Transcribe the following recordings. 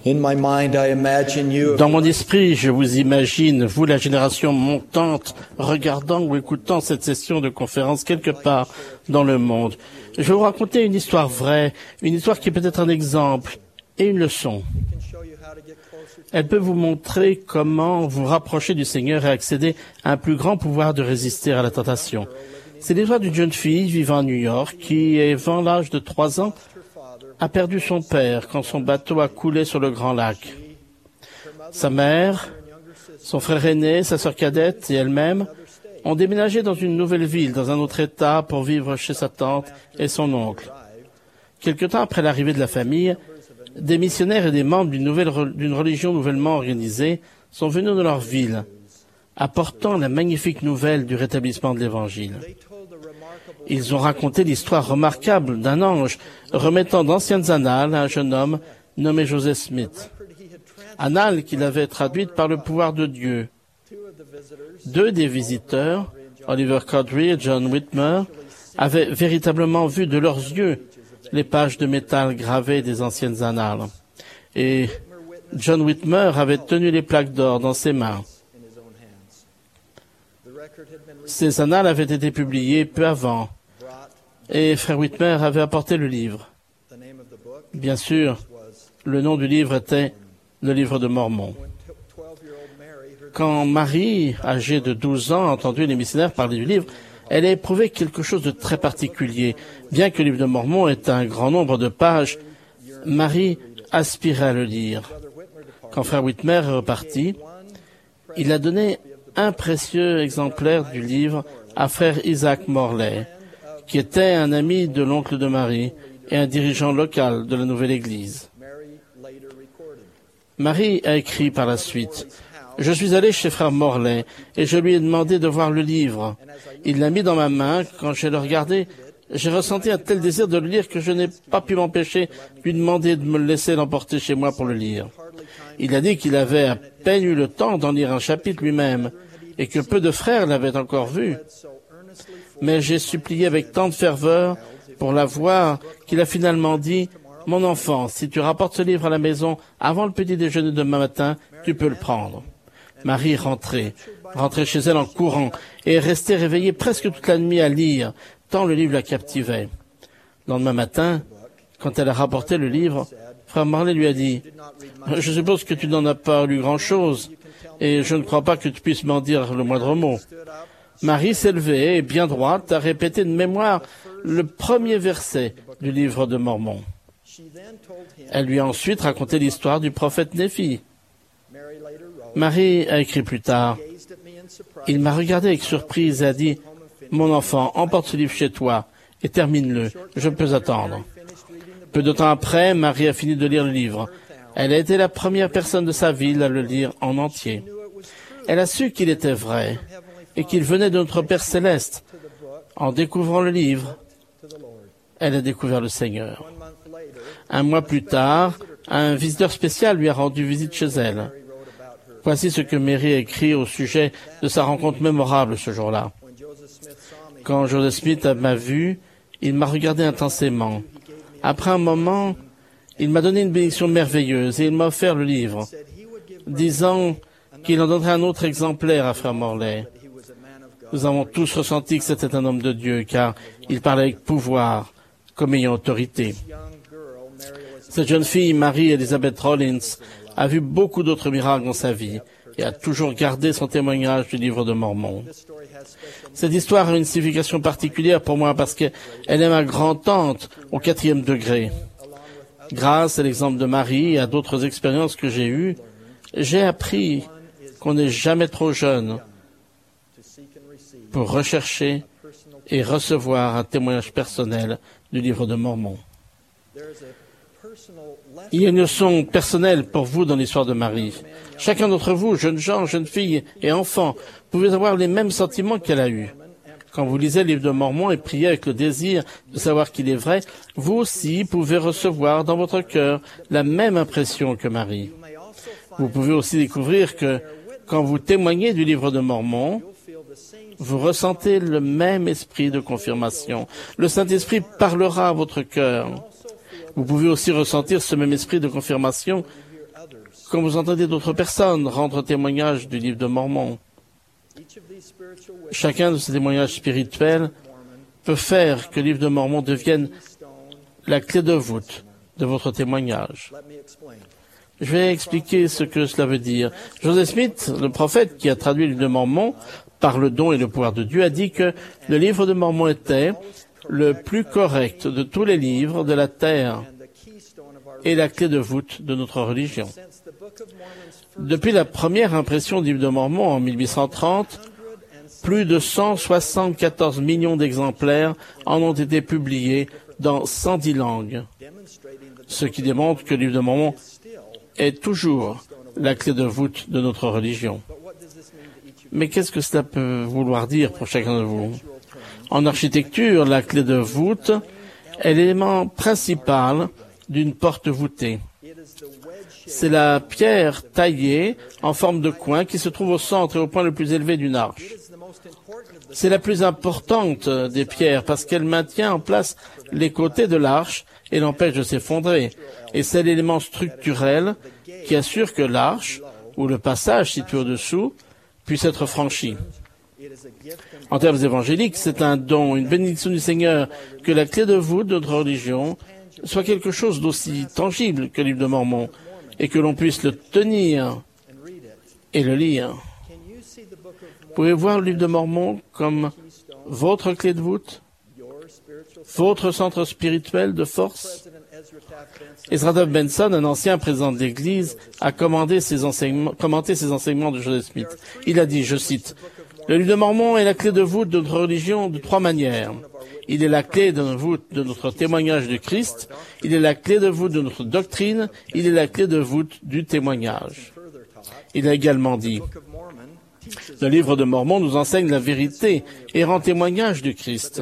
In my mind, I imagine you. Dans mon esprit, je vous imagine, vous, la génération montante, regardant ou écoutant cette session de conférence quelque part dans le monde. Je vais vous raconter une histoire vraie, une histoire qui peut être un exemple et une leçon. Elle peut vous montrer comment vous rapprocher du Seigneur et accéder à un plus grand pouvoir de résister à la tentation. C'est l'histoire d'une jeune fille vivant à New York qui, avant l'âge de 3 ans, a perdu son père quand son bateau a coulé sur le Grand Lac. Sa mère, son frère aîné, sa sœur cadette et elle-même ont déménagé dans une nouvelle ville, dans un autre État, pour vivre chez sa tante et son oncle. Quelque temps après l'arrivée de la famille, des missionnaires et des membres d'une religion nouvellement organisée sont venus de leur ville, apportant la magnifique nouvelle du rétablissement de l'Évangile. Ils ont raconté l'histoire remarquable d'un ange remettant d'anciennes annales à un jeune homme nommé Joseph Smith. Annales qu'il avait traduites par le pouvoir de Dieu. 2 des visiteurs, Oliver Cowdery et John Whitmer, avaient véritablement vu de leurs yeux les pages de métal gravées des anciennes annales. Et John Whitmer avait tenu les plaques d'or dans ses mains. Ces annales avaient été publiées peu avant, et frère Whitmer avait apporté le livre. Bien sûr, le nom du livre était le livre de Mormon. Quand Marie, âgée de 12 ans, a entendu les missionnaires parler du livre, elle a éprouvé quelque chose de très particulier. Bien que le livre de Mormon ait un grand nombre de pages, Marie aspirait à le lire. Quand frère Whitmer est reparti, il a donné un précieux exemplaire du livre à frère Isaac Morley, qui était un ami de l'oncle de Marie et un dirigeant local de la nouvelle église. Marie a écrit par la suite: « Je suis allé chez frère Morley et je lui ai demandé de voir le livre. Il l'a mis dans ma main. Quand je l'ai regardé, j'ai ressenti un tel désir de le lire que je n'ai pas pu m'empêcher de lui demander de me laisser l'emporter chez moi pour le lire. Il a dit qu'il avait à peine eu le temps d'en lire un chapitre lui-même et que peu de frères l'avaient encore vu. Mais j'ai supplié avec tant de ferveur pour la voir qu'il a finalement dit: « Mon enfant, si tu rapportes ce livre à la maison avant le petit déjeuner de demain matin, tu peux le prendre. » Marie rentrait chez elle en courant et restait réveillée presque toute la nuit à lire, tant le livre la captivait. Le lendemain matin, quand elle a rapporté le livre, frère Morley lui a dit: « Je suppose que tu n'en as pas lu grand-chose, et je ne crois pas que tu puisses m'en dire le moindre mot. » Marie s'est levée et, bien droite, a répété de mémoire le premier verset du livre de Mormon. Elle lui a ensuite raconté l'histoire du prophète Néphi. Marie a écrit plus tard: « Il m'a regardé avec surprise et a dit: « Mon enfant, emporte ce livre chez toi et termine-le, je peux attendre. » Peu de temps après, Marie a fini de lire le livre. Elle a été la première personne de sa ville à le lire en entier. Elle a su qu'il était vrai et qu'il venait de notre Père Céleste. En découvrant le livre, elle a découvert le Seigneur. 1 mois plus tard, un visiteur spécial lui a rendu visite chez elle. Voici ce que Mary a écrit au sujet de sa rencontre mémorable ce jour-là. « Quand Joseph Smith m'a vu, il m'a regardé intensément. Après un moment, il m'a donné une bénédiction merveilleuse et il m'a offert le livre, disant qu'il en donnerait un autre exemplaire à frère Morley. Nous avons tous ressenti que c'était un homme de Dieu, car il parlait avec pouvoir, comme ayant autorité. Cette jeune fille, Mary Elizabeth Rollins, a vu beaucoup d'autres miracles dans sa vie et a toujours gardé son témoignage du livre de Mormon. Cette histoire a une signification particulière pour moi parce qu'elle est ma grand-tante au 4e degré. Grâce à l'exemple de Marie et à d'autres expériences que j'ai eues, j'ai appris qu'on n'est jamais trop jeune pour rechercher et recevoir un témoignage personnel du livre de Mormon. Il y a une leçon personnelle pour vous dans l'histoire de Marie. Chacun d'entre vous, jeunes gens, jeunes filles et enfants, pouvez avoir les mêmes sentiments qu'elle a eus. Quand vous lisez le livre de Mormon et priez avec le désir de savoir qu'il est vrai, vous aussi pouvez recevoir dans votre cœur la même impression que Marie. Vous pouvez aussi découvrir que quand vous témoignez du livre de Mormon, vous ressentez le même esprit de confirmation. Le Saint-Esprit parlera à votre cœur. Vous pouvez aussi ressentir ce même esprit de confirmation quand vous entendez d'autres personnes rendre témoignage du livre de Mormon. Chacun de ces témoignages spirituels peut faire que le livre de Mormon devienne la clé de voûte de votre témoignage. Je vais expliquer ce que cela veut dire. Joseph Smith, le prophète qui a traduit le livre de Mormon par le don et le pouvoir de Dieu, a dit que le livre de Mormon était le plus correct de tous les livres de la terre et la clé de voûte de notre religion. Depuis la première impression du livre de Mormon en 1830, plus de 174 millions d'exemplaires en ont été publiés dans 110 langues, ce qui démontre que le livre de Mormon est toujours la clé de voûte de notre religion. Mais qu'est-ce que cela peut vouloir dire pour chacun de vous? En architecture, la clé de voûte est l'élément principal d'une porte voûtée. C'est la pierre taillée en forme de coin qui se trouve au centre et au point le plus élevé d'une arche. C'est la plus importante des pierres parce qu'elle maintient en place les côtés de l'arche et l'empêche de s'effondrer. Et c'est l'élément structurel qui assure que l'arche, ou le passage situé au-dessous, puisse être franchi. En termes évangéliques, c'est un don, une bénédiction du Seigneur que la clé de voûte de notre religion soit quelque chose d'aussi tangible que le livre de Mormon et que l'on puisse le tenir et le lire. Pouvez voir le livre de Mormon comme votre clé de voûte, votre centre spirituel de force. Ezra Taft Benson, un ancien président de l'Église, a commenté ces enseignements de Joseph Smith. Il a dit, je cite, « Le livre de Mormon est la clé de voûte de notre religion de trois manières. Il est la clé de voûte de notre témoignage de Christ, il est la clé de voûte de notre doctrine, il est la clé de voûte du témoignage. » Il a également dit, « Le livre de Mormon nous enseigne la vérité et rend témoignage du Christ.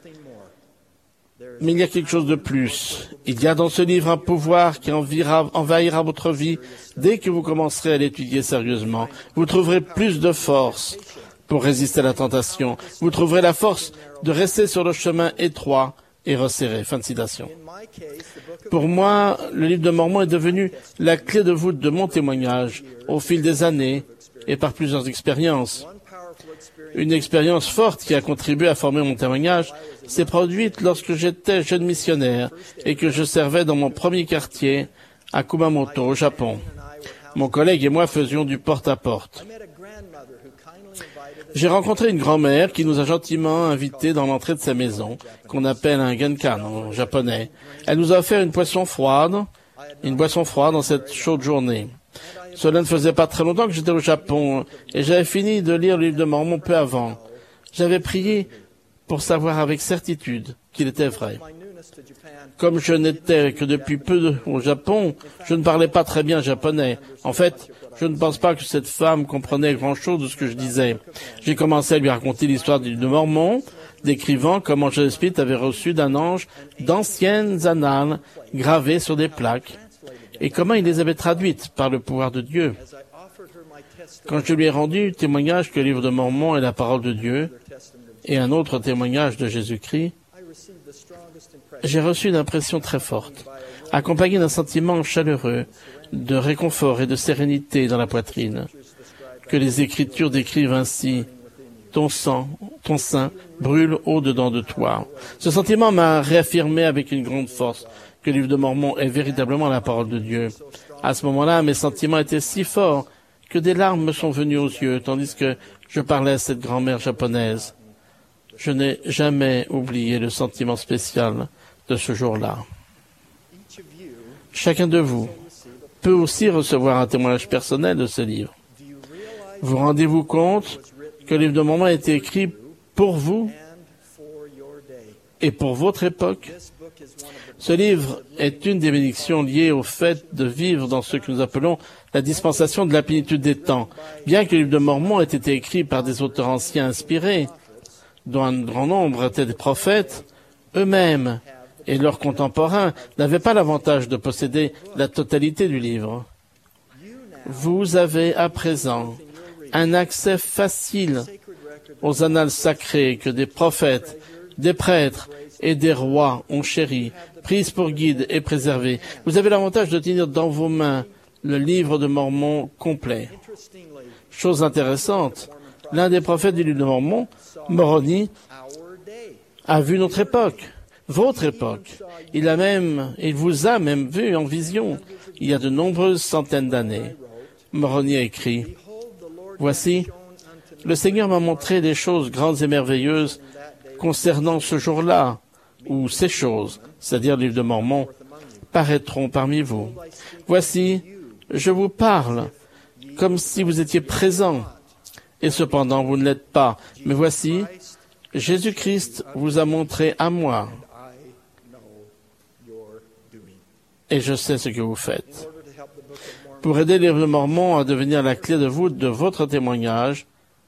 Mais il y a quelque chose de plus. Il y a dans ce livre un pouvoir qui envahira votre vie dès que vous commencerez à l'étudier sérieusement. Vous trouverez plus de force pour résister à la tentation. Vous trouverez la force de rester sur le chemin étroit et resserré. » Fin de citation. Pour moi, le livre de Mormon est devenu la clé de voûte de mon témoignage au fil des années et par plusieurs expériences. Une expérience forte qui a contribué à former mon témoignage s'est produite lorsque j'étais jeune missionnaire et que je servais dans mon premier quartier à Kumamoto, au Japon. Mon collègue et moi faisions du porte-à-porte. J'ai rencontré une grand-mère qui nous a gentiment invités dans l'entrée de sa maison, qu'on appelle un genkan en japonais. Elle nous a offert une boisson froide en cette chaude journée. Cela ne faisait pas très longtemps que j'étais au Japon et j'avais fini de lire le livre de Mormon peu avant. J'avais prié pour savoir avec certitude qu'il était vrai. Comme je n'étais que depuis peu au Japon, je ne parlais pas très bien japonais. En fait, je ne pense pas que cette femme comprenait grand-chose de ce que je disais. J'ai commencé à lui raconter l'histoire du livre de Mormon, décrivant comment Joseph Smith avait reçu d'un ange d'anciennes annales gravées sur des plaques et comment il les avait traduites par le pouvoir de Dieu. Quand je lui ai rendu témoignage que le livre de Mormon est la parole de Dieu et un autre témoignage de Jésus-Christ, j'ai reçu une impression très forte, accompagnée d'un sentiment chaleureux, de réconfort et de sérénité dans la poitrine, que les Écritures décrivent ainsi. Ton sein brûle au-dedans de toi. Ce sentiment m'a réaffirmé avec une grande force que le livre de Mormon est véritablement la parole de Dieu. À ce moment-là, mes sentiments étaient si forts que des larmes me sont venues aux yeux, tandis que je parlais à cette grand-mère japonaise. Je n'ai jamais oublié le sentiment spécial de ce jour-là. Chacun de vous peut aussi recevoir un témoignage personnel de ce livre. Vous rendez-vous compte que le livre de Mormon a été écrit pour vous et pour votre époque? Ce livre est une des bénédictions liées au fait de vivre dans ce que nous appelons la dispensation de la plénitude des temps. Bien que le livre de Mormon ait été écrit par des auteurs anciens inspirés, dont un grand nombre étaient des prophètes, eux-mêmes et leurs contemporains n'avaient pas l'avantage de posséder la totalité du livre. Vous avez à présent un accès facile aux annales sacrées que des prophètes, des prêtres et des rois ont chéries, prises pour guide et préservées. Vous avez l'avantage de tenir dans vos mains le livre de Mormon complet. Chose intéressante, l'un des prophètes du livre de Mormon, Moroni, a vu notre époque, votre époque. Il vous a même vu en vision il y a de nombreuses centaines d'années. Moroni a écrit, « Voici, le Seigneur m'a montré des choses grandes et merveilleuses concernant ce jour-là, où ces choses, c'est-à-dire le livre de Mormon, paraîtront parmi vous. Voici, je vous parle comme si vous étiez présents, et cependant vous ne l'êtes pas. Mais voici, Jésus-Christ vous a montré à moi, et je sais ce que vous faites. » Pour aider le livre de Mormon à devenir la clé de voûte de votre témoignage,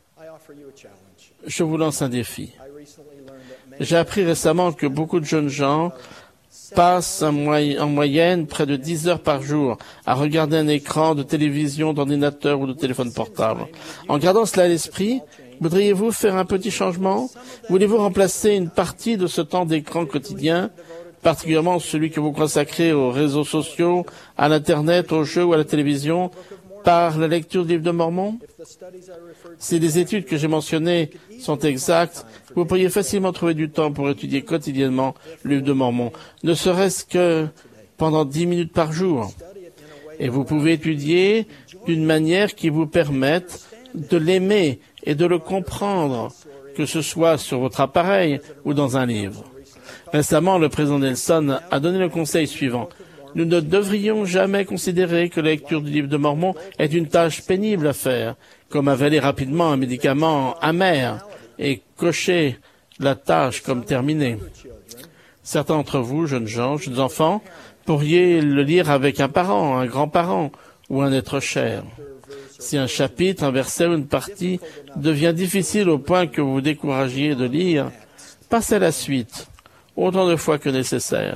je vous lance un défi. J'ai appris récemment que beaucoup de jeunes gens passent en moyenne près de 10 heures par jour à regarder un écran de télévision, d'ordinateur ou de téléphone portable. En gardant cela à l'esprit, voudriez-vous faire un petit changement? Voulez-vous remplacer une partie de ce temps d'écran quotidien, particulièrement celui que vous consacrez aux réseaux sociaux, à l'Internet, aux jeux ou à la télévision, par la lecture du livre de Mormon? Si les études que j'ai mentionnées sont exactes, vous pourriez facilement trouver du temps pour étudier quotidiennement le livre de Mormon, ne serait-ce que pendant 10 minutes par jour. Et vous pouvez étudier d'une manière qui vous permette de l'aimer et de le comprendre, que ce soit sur votre appareil ou dans un livre. Récemment, le président Nelson a donné le conseil suivant. Nous ne devrions jamais considérer que la lecture du livre de Mormon est une tâche pénible à faire, comme avaler rapidement un médicament amer et cocher la tâche comme terminée. Certains d'entre vous, jeunes gens, jeunes enfants, pourriez le lire avec un parent, un grand-parent ou un être cher. Si un chapitre, un verset ou une partie devient difficile au point que vous vous découragiez de lire, passez à la suite, autant de fois que nécessaire.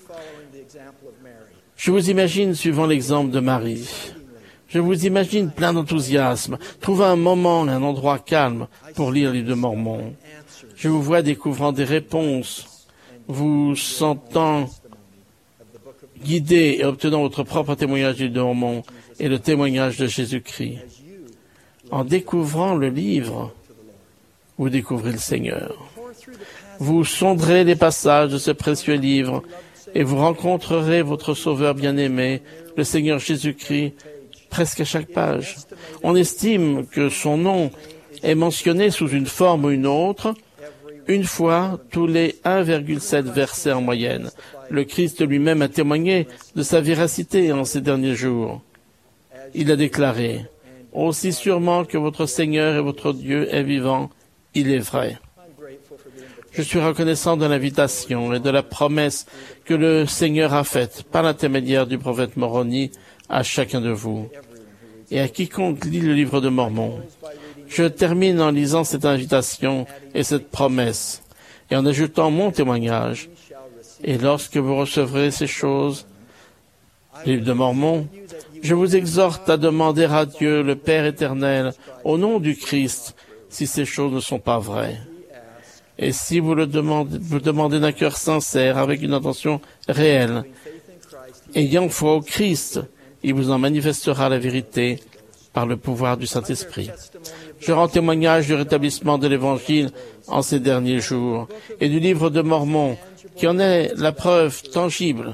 Je vous imagine suivant l'exemple de Marie. Je vous imagine plein d'enthousiasme, trouver un moment et un endroit calme pour lire le livre de Mormon. Je vous vois découvrant des réponses, vous sentant guidé et obtenant votre propre témoignage du livre de Mormon et le témoignage de Jésus-Christ. En découvrant le livre, vous découvrez le Seigneur. Vous sonderez les passages de ce précieux livre et vous rencontrerez votre Sauveur bien-aimé, le Seigneur Jésus-Christ, presque à chaque page. On estime que son nom est mentionné sous une forme ou une autre, une fois tous les 1,7 versets en moyenne. Le Christ lui-même a témoigné de sa véracité en ces derniers jours. Il a déclaré, « Aussi sûrement que votre Seigneur et votre Dieu est vivant, il est vrai. » Je suis reconnaissant de l'invitation et de la promesse que le Seigneur a faite par l'intermédiaire du prophète Moroni à chacun de vous et à quiconque lit le livre de Mormon. Je termine en lisant cette invitation et cette promesse et en ajoutant mon témoignage. Et lorsque vous recevrez ces choses, le livre de Mormon, je vous exhorte à demander à Dieu, le Père éternel, au nom du Christ, si ces choses ne sont pas vraies. Et si vous demandez d'un cœur sincère, avec une intention réelle, ayant foi au Christ, il vous en manifestera la vérité par le pouvoir du Saint-Esprit. Je rends témoignage du rétablissement de l'Évangile en ces derniers jours et du livre de Mormon, qui en est la preuve tangible.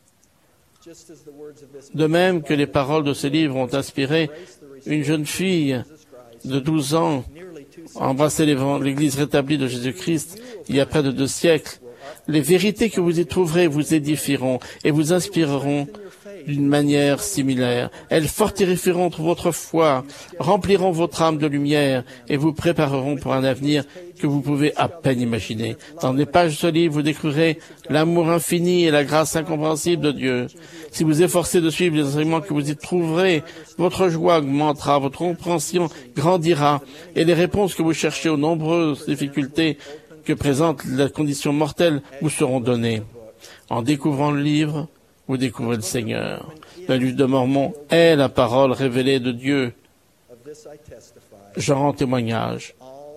De même que les paroles de ce livre ont inspiré une jeune fille de 12 ans à embrasser l'Église rétablie de Jésus-Christ il y a près de 2 siècles, les vérités que vous y trouverez vous édifieront et vous inspireront d'une manière similaire. Elles fortifieront votre foi, rempliront votre âme de lumière et vous prépareront pour un avenir que vous pouvez à peine imaginer. Dans les pages de ce livre, vous découvrirez l'amour infini et la grâce incompréhensible de Dieu. Si vous efforcez de suivre les enseignements que vous y trouverez, votre joie augmentera, votre compréhension grandira et les réponses que vous cherchez aux nombreuses difficultés que présente la condition mortelle vous seront données. En découvrant le livre, vous découvrez le Seigneur. Le livre de Mormon est la parole révélée de Dieu. J'en rends témoignage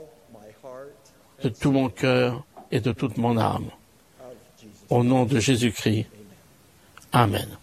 de tout mon cœur et de toute mon âme. Au nom de Jésus-Christ. Amen.